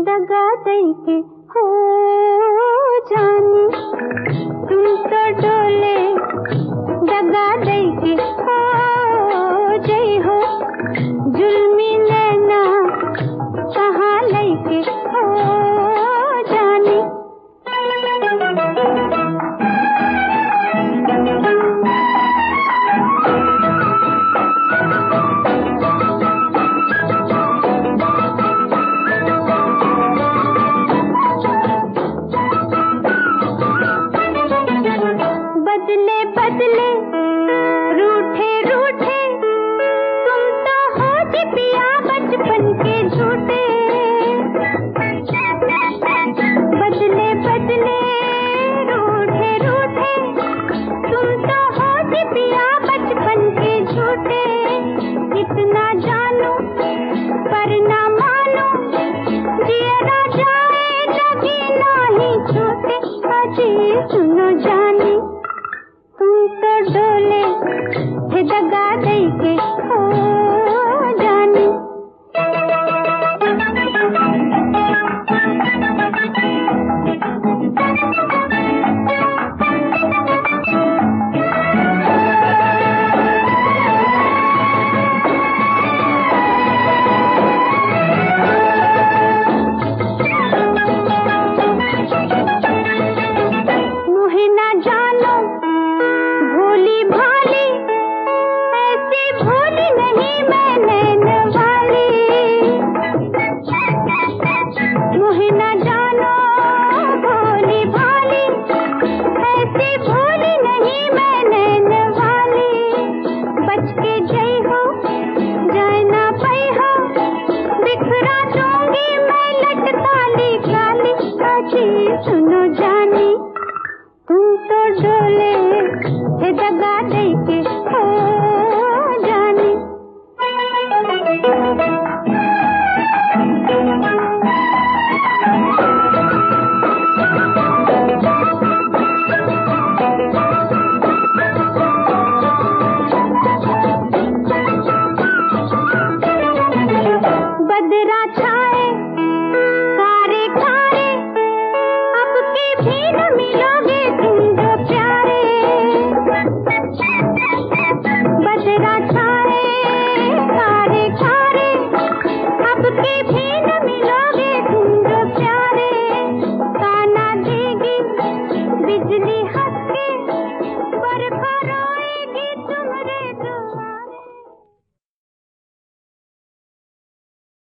दगा दई के हो जानी, तुम तो डोले दगा दई के हो जई हो, जुल्मी नैना कहाँ लई के हो जानी। बदले बदले रूठे रूठे तुम तो हो जी पिया बचपन के झूठे। बदले बदले रूठे रूठे तुम तो हो जी पिया बचपन के झूठे। इतना जानू पर ना मानो, जियरा जाए लगी नाही छूटे। अजी सुनो जानी, तुम तो डोले थे दगा दई के हो जानी। मुहे ना जानो भोली भाली, ऐसी भोली नहीं मैं नैन वाली। मुहे ना जानो भोली भाली, ऐसी भोली नहीं मैं नैन वाली। बच के जई हो जाए ना पई हो, बिखरा दूंगी मैं लटकाली काली। अजी सुनो जानी, तुम तो डोले थे दगा दई